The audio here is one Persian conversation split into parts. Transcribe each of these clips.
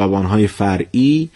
خیابان‌های فرعی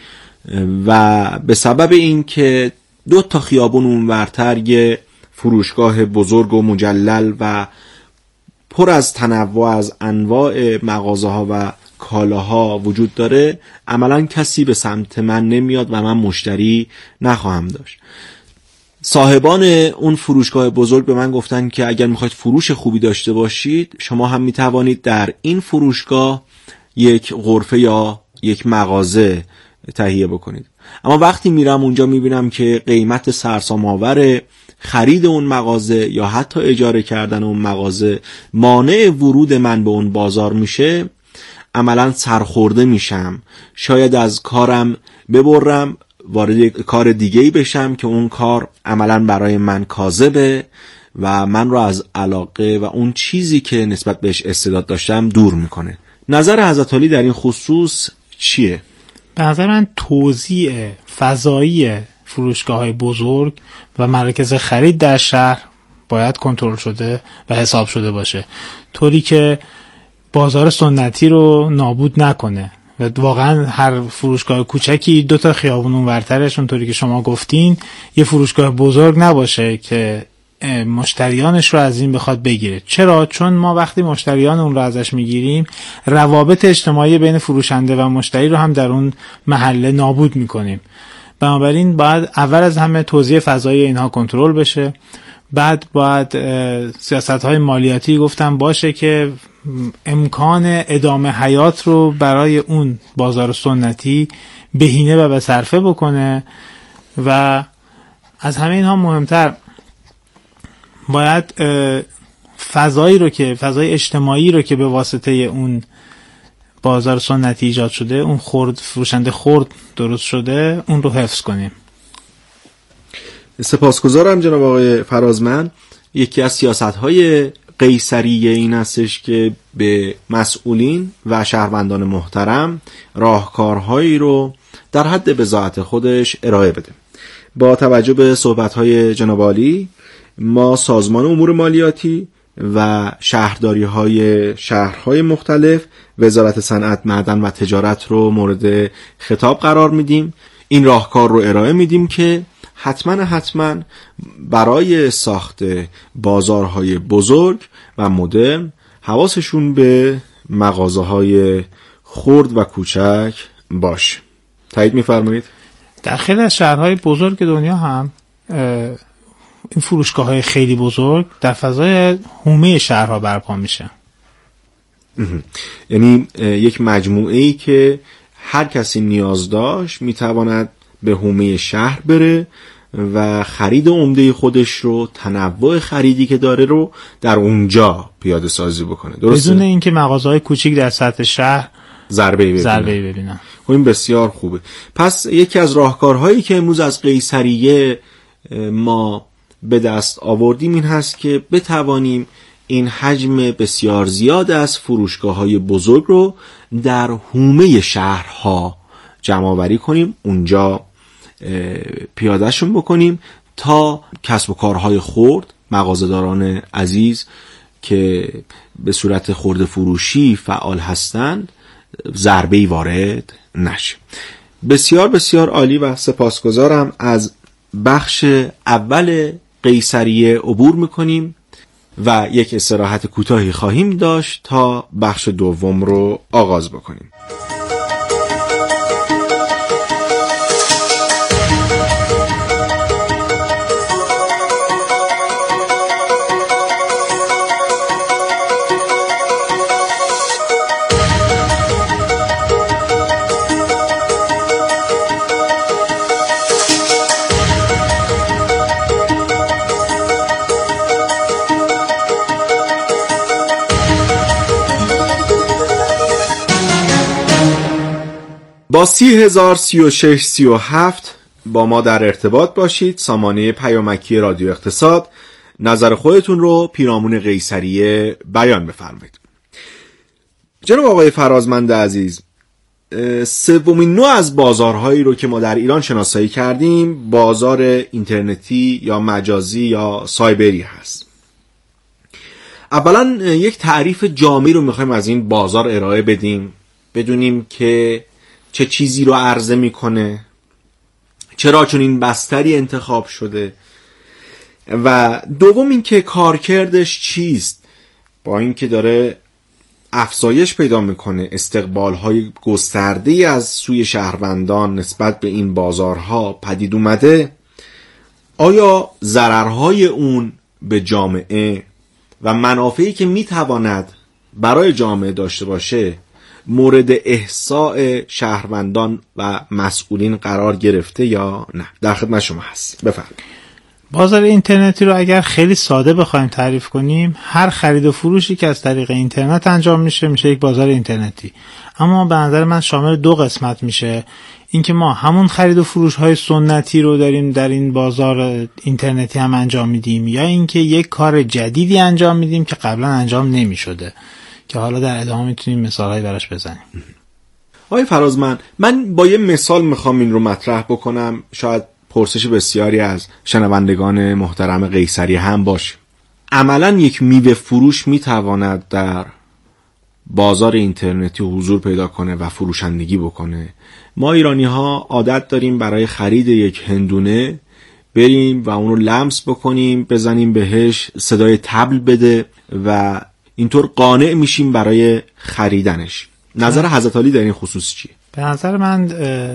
و به سبب اینکه 2 تا خیابون اونورتر یه فروشگاه بزرگ و مجلل و پر از تنوع از انواع مغازه‌ها و کالاها وجود داره، عملاً کسی به سمت من نمیاد و من مشتری نخواهم داشت. صاحبان اون فروشگاه بزرگ به من گفتن که اگر میخواید فروش خوبی داشته باشید، شما هم میتوانید در این فروشگاه یک غرفه یا یک مغازه تهیه بکنید. اما وقتی میرم اونجا میبینم که قیمت سرسام‌آور خرید اون مغازه یا حتی اجاره کردن اون مغازه مانع ورود من به اون بازار میشه، عملاً سرخورده میشم. شاید از کارم ببرم، وارد کار دیگه‌ای بشم که اون کار عملاً برای من کاذبه و من رو از علاقه و اون چیزی که نسبت بهش استعداد داشتم دور میکنه. نظر حضرت علی در این خصوص چیه؟ به نظر من توزیع فضایی فروشگاه‌های بزرگ و مراکز خرید در شهر باید کنترل شده و حساب شده باشه، طوری که بازار سنتی رو نابود نکنه و واقعا هر فروشگاه کوچکی 2 تا خیابون اونورترش اونطوری که شما گفتین یه فروشگاه بزرگ نباشه که مشتریانش رو از این بخواد بگیره. چرا؟ چون ما وقتی مشتریان اون رو ازش میگیریم، روابط اجتماعی بین فروشنده و مشتری رو هم در اون محله نابود میکنیم. بنابراین باید اول از همه توزیع فضایی اینها کنترل بشه، بعد باید سیاست‌های مالیاتی گفتم باشه که امکان ادامه حیات رو برای اون بازار سنتی بهینه و به صرفه بکنه. و از همه اینها مهمتر باید فضای اجتماعی رو که به واسطه اون بازار سنتی ایجاد شده، اون فروشنده خرد درست شده، اون رو حفظ کنیم. سپاسگزارم جناب آقای فرازمند. یکی از سیاست‌های قیصریه این هستش که به مسئولین و شهروندان محترم راهکارهایی رو در حد بضاعت خودش ارائه بده. با توجه به صحبت‌های جناب عالی، ما سازمان امور مالیاتی و شهرداری‌های شهرهای مختلف، وزارت صنعت، معدن و تجارت رو مورد خطاب قرار میدیم. این راهکار رو ارائه میدیم که حتما برای ساخت بازارهای بزرگ و مدرن حواسشون به مغازه‌های خرد و کوچک باشه. تایید می‌فرمایید؟ در خیلی از شهرهای بزرگ دنیا هم این فروشگاه‌های خیلی بزرگ در فضای حومه شهرها برپا میشه. یعنی یک مجموعه‌ای که هر کسی نیاز داشت میتواند به حومه شهر بره و خرید عمده خودش رو، تنوع خریدی که داره رو در اونجا پیاده سازی بکنه، درسته؟ بدون اینکه مغازه‌های کوچیک در سطح شهر ضربه‌ای ببینن. این بسیار خوبه. پس یکی از راهکارهایی که امروز از قیصریه ما به دست آوردیم این هست که بتوانیم این حجم بسیار زیاد از فروشگاه‌های بزرگ رو در حومه شهرها جمع آوری کنیم، اونجا پیادهشون بکنیم تا کسب و کارهای خرد، مغازه‌داران عزیز که به صورت خرده فروشی فعال هستند، ضربه‌ای وارد نشه. بسیار بسیار عالی و سپاسگزارم. از بخش اول قیصریه عبور میکنیم و یک استراحت کوتاهی خواهیم داشت تا بخش دوم رو آغاز بکنیم. با 30,036-37 با ما در ارتباط باشید. سامانه پیامکی رادیو اقتصاد. نظر خودتون رو پیرامون قیصریه بیان بفرمایید. جناب آقای فرازمند عزیز، سومین نوع از بازارهایی رو که ما در ایران شناسایی کردیم بازار اینترنتی یا مجازی یا سایبری هست. اولا یک تعریف جامعی رو میخوایم از این بازار ارائه بدیم، بدونیم که چه چیزی رو عرضه میکنه، چرا چنین بستری انتخاب شده، و دوم اینکه کارکردش چیست. با اینکه داره افزایش پیدا میکنه، استقبال‌های گسترده‌ای از سوی شهروندان نسبت به این بازارها پدید اومده، آیا ضررهای اون به جامعه و منافعی که میتواند برای جامعه داشته باشه مورد احصاء شهروندان و مسئولین قرار گرفته یا نه؟ در خدمت شما هست. بفرمایید. بازار اینترنتی رو اگر خیلی ساده بخوایم تعریف کنیم، هر خرید و فروشی که از طریق اینترنت انجام میشه یک بازار اینترنتی. اما به نظر من شامل دو قسمت میشه. اینکه ما همون خرید و فروش های سنتی رو داریم در این بازار اینترنتی هم انجام میدیم، یا اینکه یک کار جدیدی انجام میدیم که قبلا انجام نمیشده، که حالا در ادامه میتونیم مثالهایی براش بزنیم. آقای فرازمند، من با یه مثال میخوام این رو مطرح بکنم، شاید پرسش بسیاری از شنوندگان محترم قیصری هم باشه. عملاً یک میوه فروش میتواند در بازار اینترنتی حضور پیدا کنه و فروشندگی بکنه. ما ایرانی ها عادت داریم برای خرید یک هندونه بریم و اونو لمس بکنیم، بزنیم بهش، صدای طبل بده و اینطور قانع میشیم برای خریدنش. نظر حضرت علی در این خصوص چیه؟ به نظر من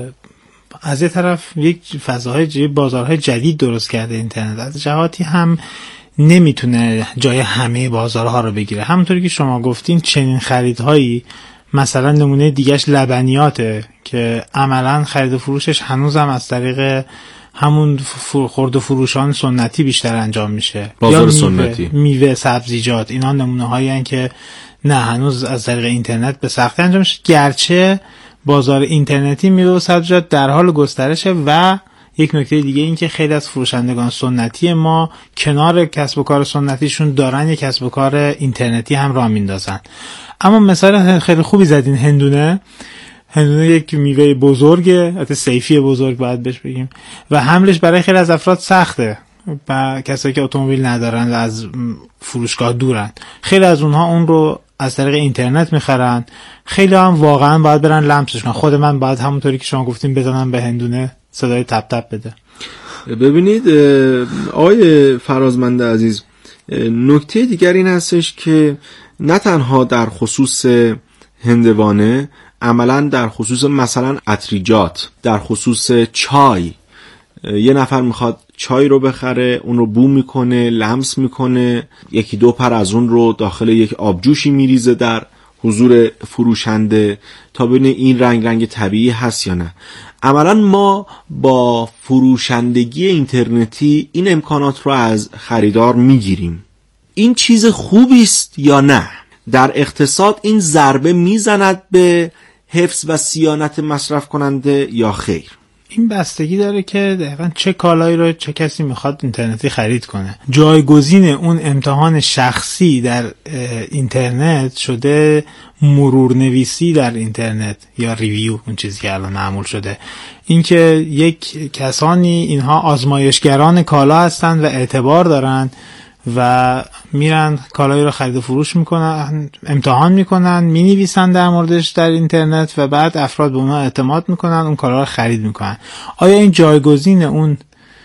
از یه طرف یک فضاهای بازارهای جدید درست کرده اینترنت، از جهاتی هم نمیتونه جای همه بازارها رو بگیره. همونطوری که شما گفتین چنین خریدهایی، مثلا نمونه دیگهش لبنیاته که عملا خرید و فروشش هنوزم از طریق همون خرد و فروشان سنتی بیشتر انجام میشه. بازار سنتی، میوه، سبزیجات، اینا نمونه هایی هستن که نه هنوز از طریق اینترنت به سختی انجام میشه، گرچه بازار اینترنتی میوه و سبزیجات در حال گسترشه. و یک نکته دیگه این که خیلی از فروشندگان سنتی ما کنار کسب و کار سنتیشون دارن یک کسب و کار اینترنتی هم راه میندازن. اما مثال خیلی خوبی زدین، هندونه یک میوه بزرگه، حتی صیفی بزرگ باید بهش بگیم، و حملش برای خیلی از افراد سخته، و کسایی که اتومبیل ندارن و از فروشگاه دورن، خیلی از اونها اون رو از طریق اینترنت میخرن. خیلی هم واقعا باید برن لمسش کنن. خود من باید همونطوری که شما گفتیم بزنم به هندونه، صدای تپ تپ بده. ببینید آقای فرازمند عزیز، نکته دیگر این هستش که نه تنها در خصوص هندوانه، عملا در خصوص مثلا عطریجات، در خصوص چای، یه نفر میخواد چای رو بخره، اون رو بو میکنه، لمس میکنه، یکی دو پر از اون رو داخل یک آبجوشی میریزه در حضور فروشنده تا ببینه این رنگ طبیعی هست یا نه. عملا ما با فروشندگی اینترنتی این امکانات رو از خریدار میگیریم. این چیز خوبی است یا نه؟ در اقتصاد این ضربه میزند به حفظ و صیانت مصرف کننده یا خیر؟ این بستگی داره که دقیقاً چه کالایی رو چه کسی میخواد اینترنتی خرید کنه. جایگزین اون امتحان شخصی در اینترنت شده مرورنویسی در اینترنت یا ریویو، اون چیزی که الان معمول شده. اینکه یک کسانی اینها آزمایشگران کالا هستن و اعتبار دارن و میرن کالایی رو خرید و فروش میکنن، امتحان میکنن، مینویسن در موردش در اینترنت و بعد افراد به اونها اعتماد میکنن، اون کالا رو خرید میکنن. آیا این جایگزین اون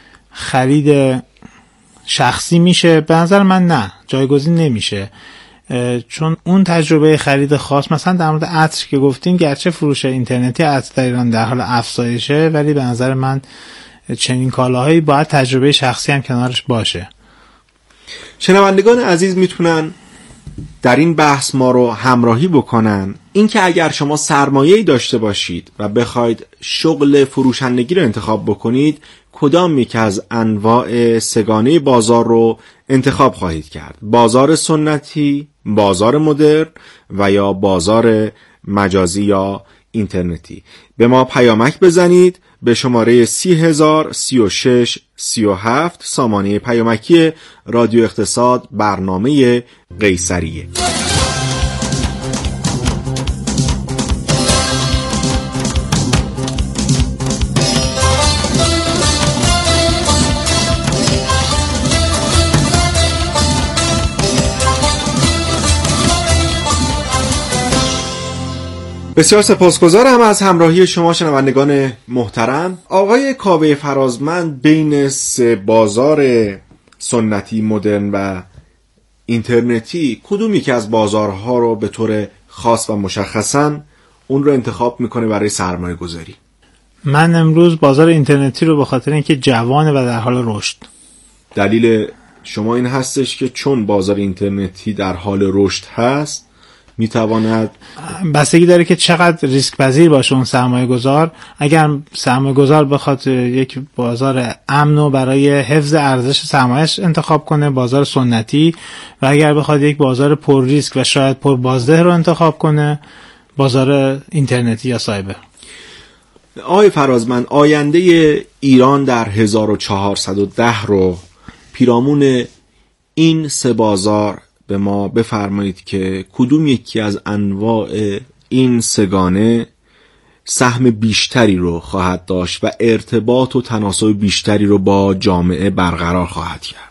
خرید شخصی میشه؟ به نظر من نه، جایگزین نمیشه، چون اون تجربه خرید خاص، مثلا در مورد عطر که گفتیم، گرچه فروش اینترنتی عطر در ایران در حال افزایشه، ولی به نظر من چنین کالاهایی باید تجربه شخصی هم کنارش باشه. شنوندگان عزیز میتونن در این بحث ما رو همراهی بکنن. اینکه اگر شما سرمایه‌ای داشته باشید و بخواید شغل فروشندگی رو انتخاب بکنید، کدام یک از انواع سگانه بازار رو انتخاب خواهید کرد؟ بازار سنتی، بازار مدرن و یا بازار مجازی یا اینترنتی؟ به ما پیامک بزنید به شماره 303637 سامانه پیامکی رادیو اقتصاد، برنامه قیصریه. بسیار سپاسگزارم از همراهی شما شنوندگان محترم. آقای کاوه فرازمند بین سه بازار سنتی، مدرن و اینترنتی کدوم یکی از بازارها رو به طور خاص و مشخصاً اون رو انتخاب میکنه برای سرمایه گذاری؟ من امروز بازار اینترنتی رو به خاطر اینکه جوانه و در حال رشد. دلیل شما این هستش که چون بازار اینترنتی در حال رشد هست میتواند، بستگی داره که چقدر ریسک پذیر باشه اون سرمایه گذار. اگر سرمایه گذار بخواد یک بازار امن برای حفظ ارزش سرمایه‌اش انتخاب کنه، بازار سنتی، و اگر بخواد یک بازار پر ریسک و شاید پر بازده رو انتخاب کنه، بازار اینترنتی یا سایبر. آقای فرازمند، آینده ایران در 1410 رو پیرامون این سه بازار به ما بفرمایید که کدوم یکی از انواع این سگانه سهم بیشتری رو خواهد داشت و ارتباط و تناسب بیشتری رو با جامعه برقرار خواهد کرد؟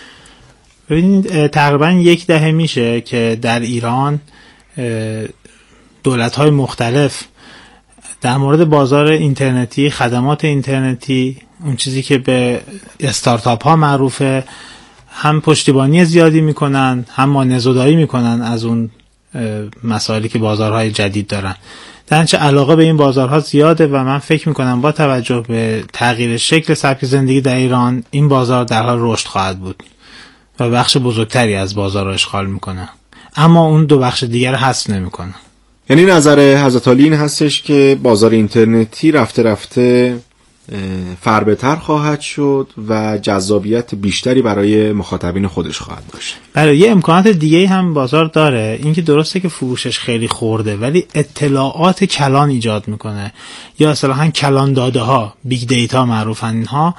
ببینید، تقریبا 10 دهه میشه که در ایران دولت‌های مختلف در مورد بازار اینترنتی، خدمات اینترنتی، اون چیزی که به استارتاپ ها معروفه، هم پشتیبانی زیادی میکنن، هم مانع‌زدایی میکنن از اون مسائلی که بازارهای جدید دارن. در نتیجه علاقه به این بازارها زیاده و من فکر میکنم با توجه به تغییر شکل سبک زندگی در ایران، این بازار در حال رشد خواهد بود و بخش بزرگتری از بازار رو اشغال میکنه، اما اون دو بخش دیگر حذف نمیکنه. یعنی نظر حضرت علی این هستش که بازار اینترنتی رفته رفته فربه‌تر خواهد شد و جذابیت بیشتری برای مخاطبین خودش خواهد داشت. بله، یه امکانات دیگه هم بازار داره. این که درسته که فروشش خیلی خورده ولی اطلاعات کلان ایجاد میکنه، یا اصطلاحاً کلان داده ها، بیگ دیتا معروفن اینها.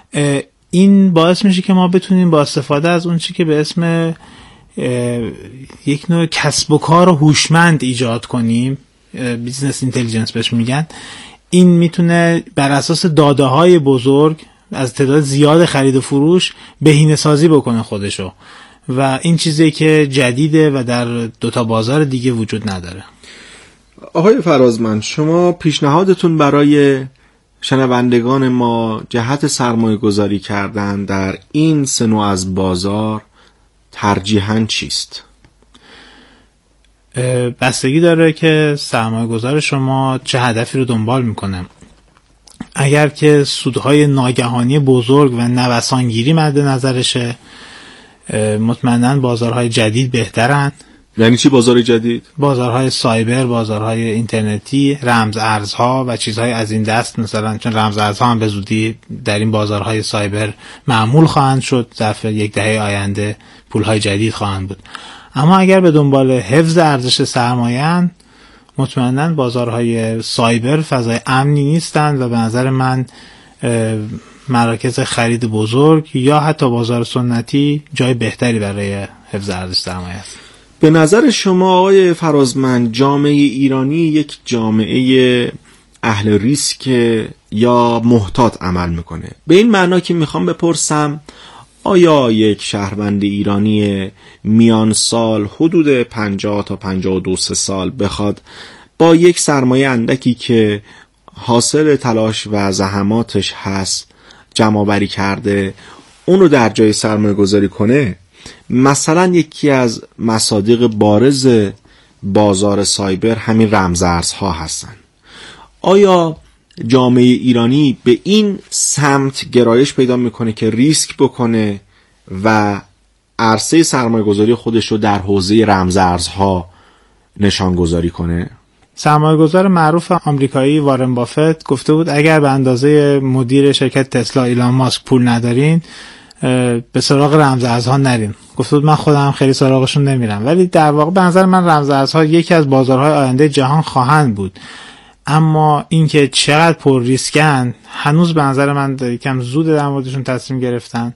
این باعث میشه که ما بتونیم با استفاده از اون چی که به اسم یک نوع کسب و کار هوشمند ایجاد کنیم، بیزنس اینتلیجنس بهش میگن. این میتونه بر اساس داده های بزرگ از تعداد زیاد خرید و فروش بهینه سازی بکنه خودشو، و این چیزی که جدیده و در 2 بازار دیگه وجود نداره. آقای فرازمند، شما پیشنهادتون برای شنوندگان ما جهت سرمایه گذاری کردن در این سه نوع از بازار ترجیحاً چیست؟ بستگی داره که سرمایه گذار شما چه هدفی رو دنبال میکنه. اگر که سودهای ناگهانی بزرگ و نوسانگیری مد نظرشه، مطمئناً بازارهای جدید بهترن. یعنی چی بازار جدید؟ بازارهای سایبر، بازارهای اینترنتی، رمز ارزها و چیزهای از این دست. مثلا چون رمز ارزها هم به زودی در این بازارهای سایبر معمول خواهند شد، ظرف 1 دهه آینده پولهای جدید خواهند بود. اما اگر به دنبال حفظ ارزش سرمایه‌اند، مطمئناً بازارهای سایبر فضای امنی نیستند و به نظر من مراکز خرید بزرگ یا حتی بازار سنتی جای بهتری برای حفظ ارزش سرمایه است. به نظر شما آقای فرازمند، جامعه ایرانی یک جامعه اهل ریسک یا محتاط عمل میکنه؟ به این معنا که میخوام بپرسم آیا یک شهروند ایرانی میان سال حدود 50 تا 52 سال بخواد با یک سرمایه اندکی که حاصل تلاش و زحماتش هست جمع‌آوری کرده اون رو در جای سرمایه گذاری کنه؟ مثلا یکی از مصادیق بارز بازار سایبر همین رمزارزها هستن. آیا جامعه ایرانی به این سمت گرایش پیدا میکنه که ریسک بکنه و عرصه سرمایه گذاری خودش رو در حوزه رمزارزها نشان گذاری کنه؟ سرمایه گذار معروف آمریکایی وارن بافت گفته بود اگر به اندازه مدیر شرکت تسلا ایلان ماسک پول ندارین، به سراغ رمزارزها نرین. گفته بود من خودم خیلی سراغشون نمیرم. ولی در واقع به نظر من رمزارزها یکی از بازارهای آینده جهان خواهند بود. اما اینکه چقدر پر ریسکن هنوز به نظر من یکم زود در موردشون تصمیم گرفتن،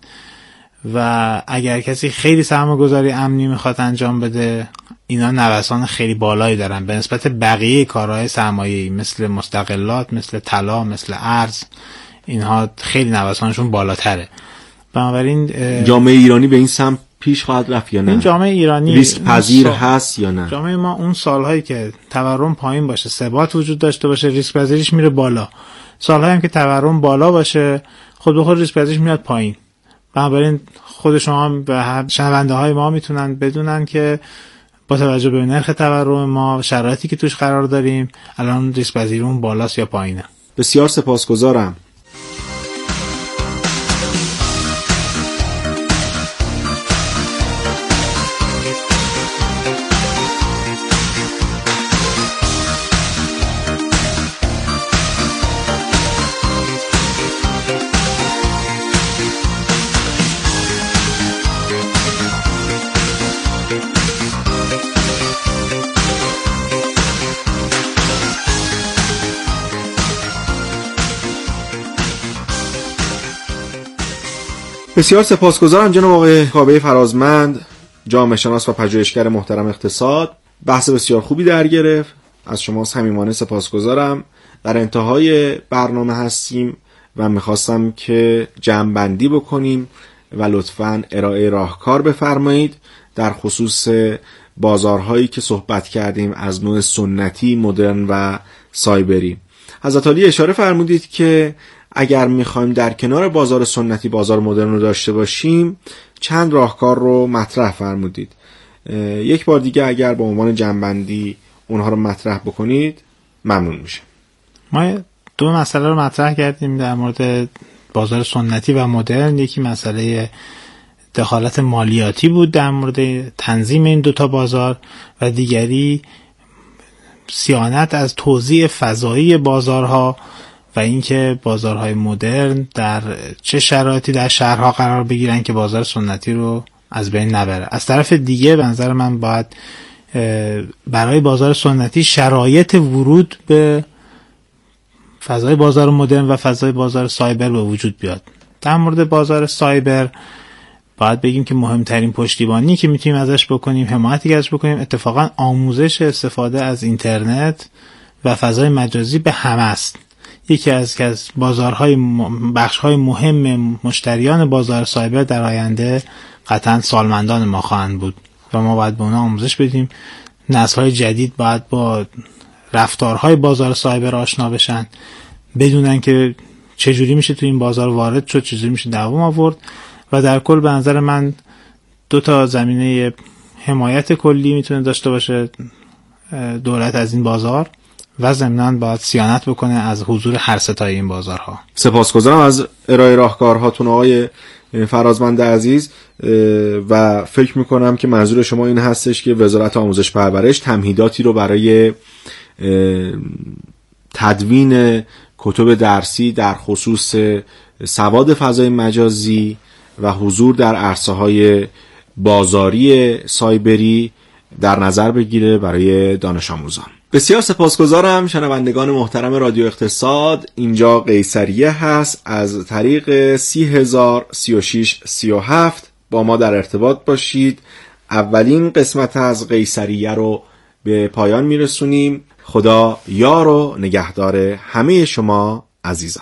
و اگر کسی خیلی سرمایه‌گذاری امنی میخواد انجام بده، اینا نوسان خیلی بالایی دارن به نسبت بقیه کارهای سرمایه‌ای مثل مستقلات، مثل طلا، مثل ارز. اینها خیلی نوسانشون بالاتره. بنابراین جامعه ایرانی به این سمت پیش خواهد رفت یا نه؟ این جامعه ایرانی ریسک پذیر هست یا نه؟ جامعه ما اون سالهایی که تورم پایین باشه، ثبات وجود داشته باشه، ریسک پذیریش میره بالا. سالهایی هم که تورم بالا باشه، خود به خود ریسک پذیریش میاد پایین. بنابراین خود شما و شنونده های ما میتونن بدونن که با توجه به نرخ تورم ما، شرایطی که توش قرار داریم، الان ریسک پذیریمون بالاست یا پایینه. بسیار سپاسگزارم. بسیار سپاسگزارم جناب آقای کاوه فرازمند، جامعه شناس و پژوهشگر محترم اقتصاد. بحث بسیار خوبی در گرفت. از شما صمیمانه سپاسگزارم. در انتهای برنامه هستیم و میخواستم که جمع‌بندی بکنیم و لطفاً ارائه راهکار بفرمایید در خصوص بازارهایی که صحبت کردیم از نوع سنتی، مدرن و سایبری. حضرت عالی اشاره فرمودید که اگر میخوایم در کنار بازار سنتی بازار مدرن رو داشته باشیم، چند راهکار رو مطرح فرمودید. یک بار دیگه اگر با عنوان جمع‌بندی اونها رو مطرح بکنید ممنون میشه. ما دو مسئله رو مطرح کردیم در مورد بازار سنتی و مدرن. یکی مسئله دخالت مالیاتی بود در مورد تنظیم این دوتا بازار و دیگری صیانت از توزیع فضایی بازارها و اینکه بازارهای مدرن در چه شرایطی در شهرها قرار بگیرن که بازار سنتی رو از بین نبره. از طرف دیگه به نظر من باید برای بازار سنتی شرایط ورود به فضای بازار مدرن و فضای بازار سایبر به وجود بیاد. در مورد بازار سایبر باید بگیم که مهمترین پشتیبانی که میتونیم ازش بکنیم، حمایتی که ازش بکنیم، اتفاقا آموزش استفاده از اینترنت و فضای مجازی به همه است. یکی از بازارهای بخش‌های مهم مشتریان بازار سایبر در آینده قطعاً سالمندان ما خواهند بود و ما باید به اونا آموزش بدیم. نسل‌های جدید باید با رفتارهای بازار سایبر آشنا بشن، بدونن که چجوری میشه تو این بازار وارد شد، چجوری میشه دوام آورد. و در کل به نظر من دو تا زمینه حمایت کلی میتونه داشته باشه دولت از این بازار و ضمناً باید صیانت بکنه از حضور هر ستای این بازارها. سپاسگزارم از ارائه راهکارهاتون آقای فرازمند عزیز و فکر میکنم که منظور شما این هستش که وزارت آموزش پرورش تمهیداتی رو برای تدوین کتب درسی در خصوص سواد فضای مجازی و حضور در عرصه‌های بازاری سایبری در نظر بگیره برای دانش آموزان. بسیار سپاسگزارم شنوندگان محترم رادیو اقتصاد. اینجا قیصریه هست. از طریق 30,036,37 با ما در ارتباط باشید. اولین قسمت از قیصریه رو به پایان میرسونیم. خدا یار و نگهدار همه شما عزیزان.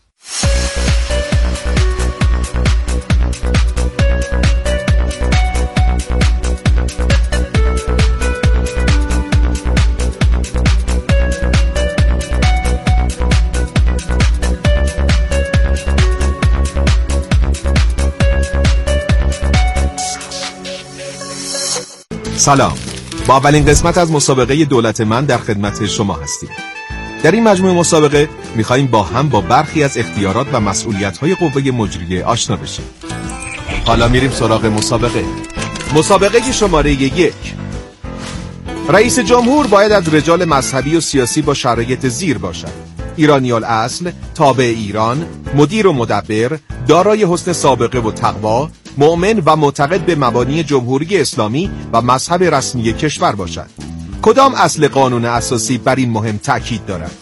سلام، با اولین قسمت از مسابقه دولت من در خدمت شما هستیم. در این مجموعه مسابقه می‌خوایم با هم با برخی از اختیارات و مسئولیت‌های قوه مجریه آشنا بشیم. حالا میریم سراغ مسابقه. مسابقه شماره 1. رئیس جمهور باید از رجال مذهبی و سیاسی با شرایط زیر باشد: ایرانی الاصل، تابع ایران، مدیر و مدبر، دارای حسن سابقه و تقوا، مؤمن و معتقد به مبانی جمهوری اسلامی و مذهب رسمی کشور باشد. کدام اصل قانون اساسی بر این مهم تاکید دارد؟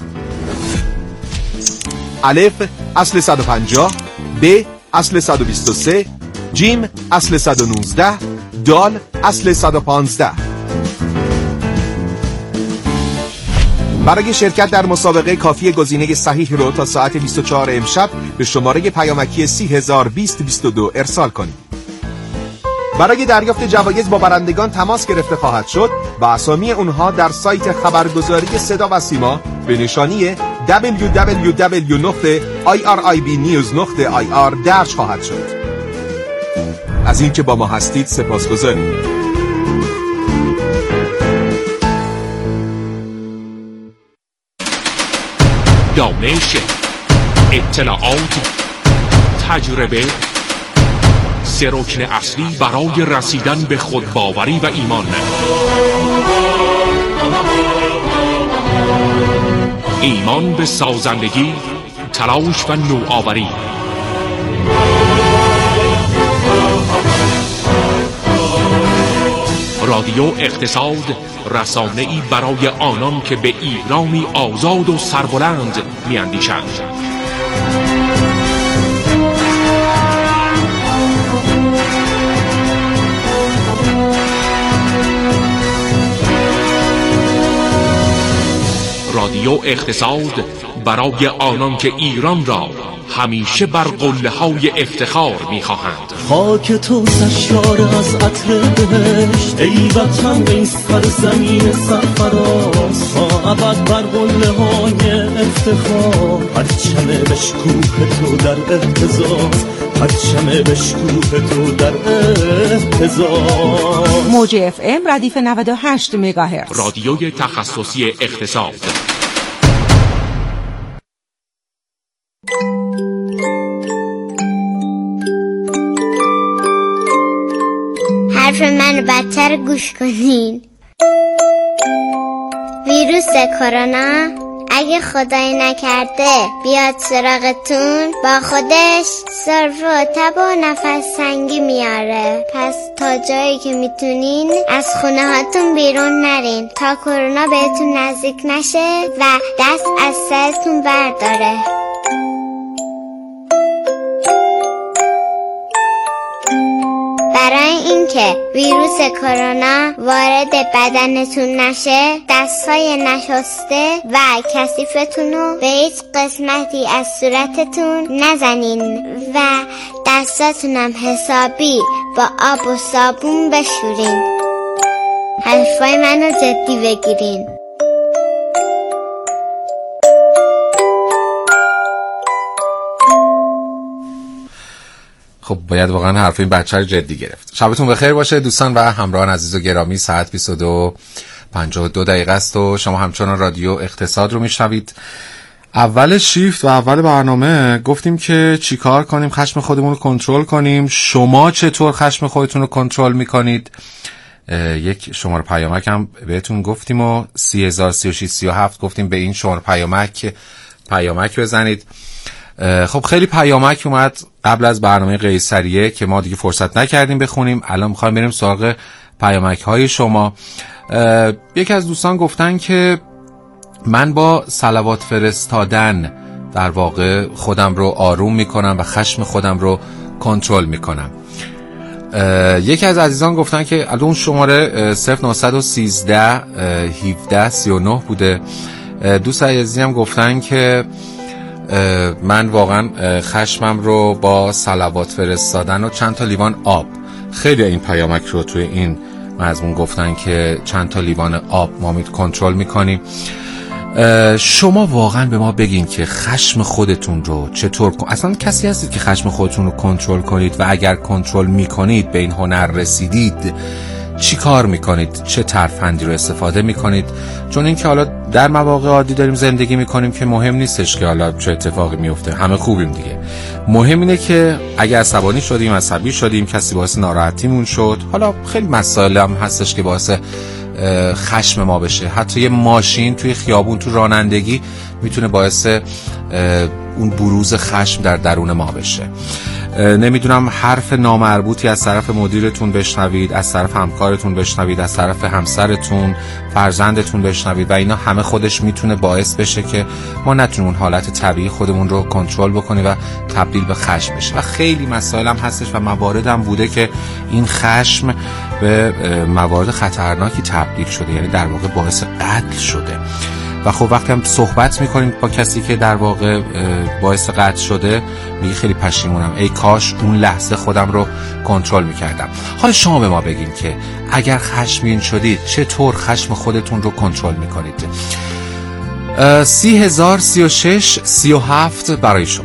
الف اصل 150، ب اصل 123، جیم اصل 119، دال اصل 115. برای شرکت در مسابقه کافی گزینه صحیح رو تا ساعت 24 امشب به شماره پیامکی 30,020,22 ارسال کنید. برای دریافت جوایز با برندگان تماس گرفته خواهد شد و اسامی اونها در سایت خبرگزاری صدا و سیما به نشانی www.iribnews.ir درج خواهد شد. از اینکه با ما هستید سپاسگزاریم. دانش، اطلاعات، تجربه، سه رکن اصلی برای رسیدن به خودباوری و ایمان. ایمان به سازندگی، تلاش و نوآوری. رادیو اقتصاد، رسانه‌ای برای آنان که به ایرانی آزاد و سربلند می‌اندیشند. رادیو اقتصاد برای آنان که ایران را همیشه بر قله‌های افتخار می‌خواهند. خاک تو سرشار از عطر بهشت، ای وطن ای سرزمین سرفراز، تا ابد بر قله‌های افتخار، پرچم بشکوه تو در اهتزاز، پرچم بشکوه تو در اهتزاز. موج اف ام ردیف 98 مگاهرتز، رادیوی تخصصی اقتصاد. حرف من بدتر گوش کنین. ویروس کرونا اگه خدای نکرده بیاد سراغتون، با خودش سرفه و تب و نفس تنگی میاره. پس تا جایی که میتونین از خونه هاتون بیرون نرین تا کرونا بهتون نزدیک نشه و دست از سرتون برداره. برای اینکه ویروس کرونا وارد بدنتون نشه، دستهای نشسته و کثیفتون رو به هیچ قسمتی از صورتتون نزنین و دستاتون هم حسابی با آب و صابون بشورین. حرفای منو جدی بگیرین. خب باید واقعا حرف این بچه رو جدی گرفت. شبتون بخیر باشه دوستان و همراهان عزیز و گرامی. ساعت 22:52 است و شما همچنان رادیو اقتصاد رو میشنوید. اول شیفت و اول برنامه گفتیم که چی کار کنیم خشم خودمون رو کنترل کنیم. شما چطور خشم خودتون رو کنترل میکنید؟ یک شماره پیامک هم بهتون گفتیم و 30,036,37 گفتیم به این شماره پیامک بزنید. خب خیلی پیامک اومد قبل از برنامه قیصریه که ما دیگه فرصت نکردیم بخونیم. الان میخوایم بریم سراغ پیامک های شما. یکی از دوستان گفتن که من با صلوات فرستادن در واقع خودم رو آروم میکنم و خشم خودم رو کنترل میکنم. یکی از عزیزان گفتن که الان شماره 0913 1739 بوده. دوست عزیزی هم گفتن که من واقعا خشمم رو با صلوات فرستادن و چند تا لیوان آب. خیلی این پیامک رو توی این مضمون گفتن که چند تا لیوان آب ما کنترل میکنیم. شما واقعا به ما بگین که خشم خودتون رو چطور اصلا کسی هستید که خشم خودتون رو کنترل کنید و اگر کنترل میکنید به این هنر رسیدید چی کار میکنید؟ چه ترفندی رو استفاده میکنید؟ چون این که حالا در مواقع عادی داریم زندگی میکنیم که مهم نیستش که حالا چه اتفاقی میفته، همه خوبیم دیگه. مهم اینه که اگه عصبانی شدیم، عصبی شدیم، کسی باعث ناراحتیمون شد، حالا خیلی مسائل هم هستش که باعث خشم ما بشه. حتی یه ماشین توی خیابون تو رانندگی میتونه باعث اون بروز خشم در درون ما بشه. نمیدونم حرف نامربوطی از طرف مدیرتون بشنوید، از طرف همکارتون بشنوید، از طرف همسرتون، فرزندتون بشنوید و اینا همه خودش میتونه باعث بشه که ما نتونیم اون حالت طبیعی خودمون رو کنترل بکنیم و تبدیل به خشم بشه. و خیلی مسائل هم هستش و موارد هم بوده که این خشم به موارد خطرناکی تبدیل شده، یعنی در واقع باعث قتل شده. و خب وقتی هم صحبت میکنید با کسی که در واقع باعث قطع شده، میگه خیلی پشیمونم، ای کاش اون لحظه خودم رو کنترل میکردم. حالا شما به ما بگین که اگر خشمگین شدید چطور خشم خودتون رو کنترل میکنید؟ 30,036 37 برای شما.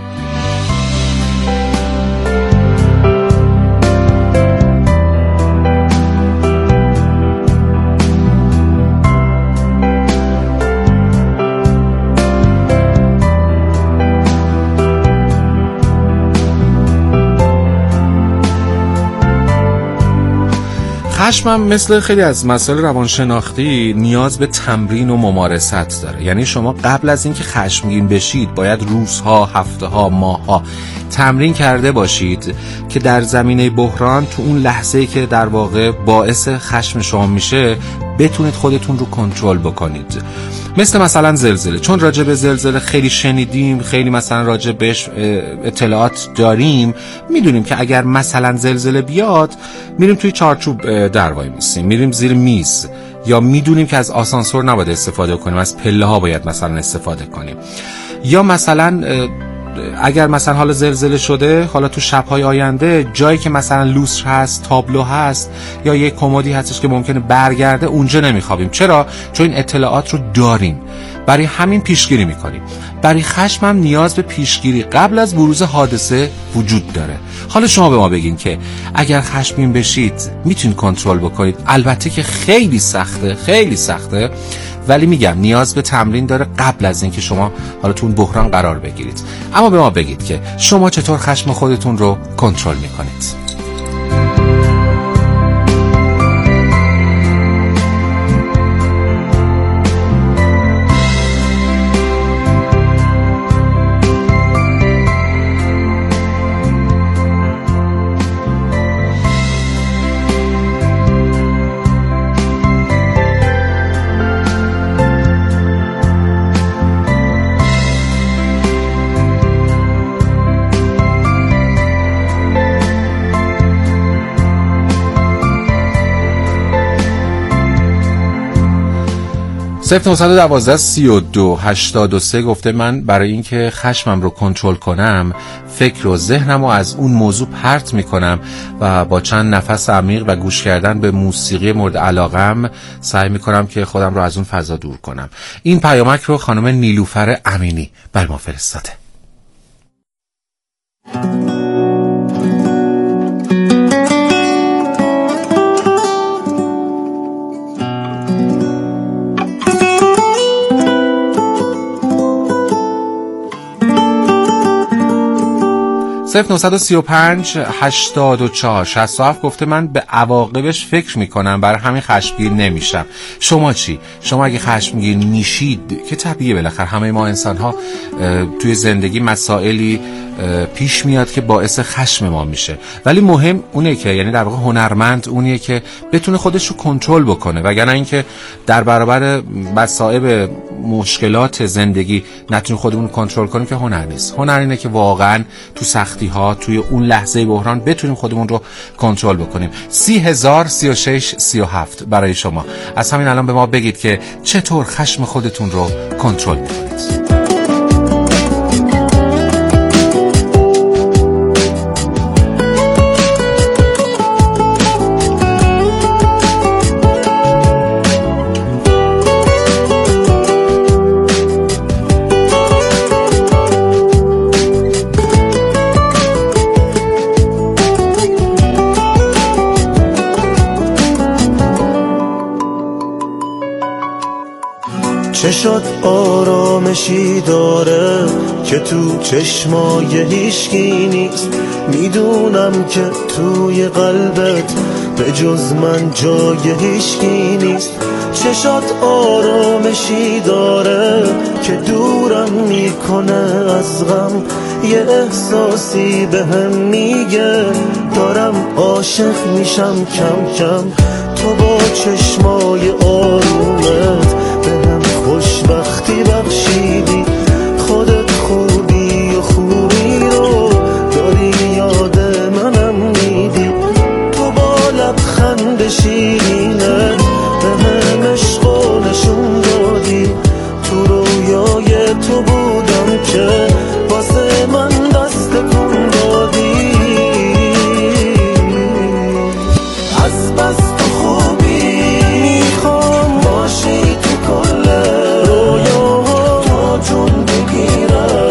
خشمم مثل خیلی از مسائل روانشناختی نیاز به تمرین و ممارست داره. یعنی شما قبل از اینکه خشمگین بشید باید روزها، هفته‌ها، ماه‌ها تمرین کرده باشید که در زمینه بحران تو اون لحظه‌ای که در واقع باعث خشم شما میشه بتونید خودتون رو کنترل بکنید. مثلا زلزله، چون راجع به زلزله خیلی شنیدیم، خیلی مثلا راجع بهش اطلاعات داریم، میدونیم که اگر مثلا زلزله بیاد میریم توی چارچوب در وای میسیم، میریم زیر میز، یا میدونیم که از آسانسور نباید استفاده کنیم، از پله ها باید مثلا استفاده کنیم. یا مثلا اگر مثلا حالا زلزله شده، حالا تو شب‌های آینده جایی که مثلا لوستر هست، تابلو هست، یا یک کمدی هستش که ممکنه برگرده، اونجا نمیخوابیم. چرا؟ چون این اطلاعات رو داریم، برای همین پیشگیری میکنیم. برای خشم هم نیاز به پیشگیری قبل از بروز حادثه وجود داره. حالا شما به ما بگین که اگر خشمگین بشید میتونید کنترل بکنید؟ البته که خیلی سخته، ولی میگم نیاز به تمرین داره قبل از اینکه شما حالا تو اون بحران قرار بگیرید. اما به ما بگید که شما چطور خشم خودتون رو کنترل میکنید؟ صفر 912 32 83 گفته من برای اینکه خشمم رو کنترل کنم فکر و ذهنم رو از اون موضوع پرت میکنم و با چند نفس عمیق و گوش کردن به موسیقی مورد علاقم سعی میکنم که خودم رو از اون فضا دور کنم. این پیامک رو خانم نیلوفر امینی بر ما فرستاده. صفر 935 84 67 گفته من به عواقبش فکر میکنم، برای همین خشمگین نمیشم. شما چی؟ شما اگه خشمگین میشید که طبیعیه، بالاخره همه ما انسان ها توی زندگی مسائلی پیش میاد که باعث خشم ما میشه، ولی مهم اونه که یعنی در واقع هنرمند اونیه که بتونه خودش رو کنترل بکنه، وگرنه اینکه در برابر مصائب مشکلات زندگی نتونیم خودمون کنترل کنیم که هنر نیست. هنر اینه که واقعا تو سختی ها، توی اون لحظه بحران بتونیم خودمون رو کنترل بکنیم. 30,036 37 برای شما. از همین الان به ما بگید که چطور خشم خودتون رو کنترل میکنید. چشات آرامشی داره که تو چشمای هیچکی نیست، میدونم که توی قلبت به جز من جای هیچکی نیست. چشات آرامشی داره که دورم میکنه از غم، یه احساسی بهم میگه دارم عاشق میشم کم کم. تو با چشمای آرومت بهم خوشبختی بخشیدی،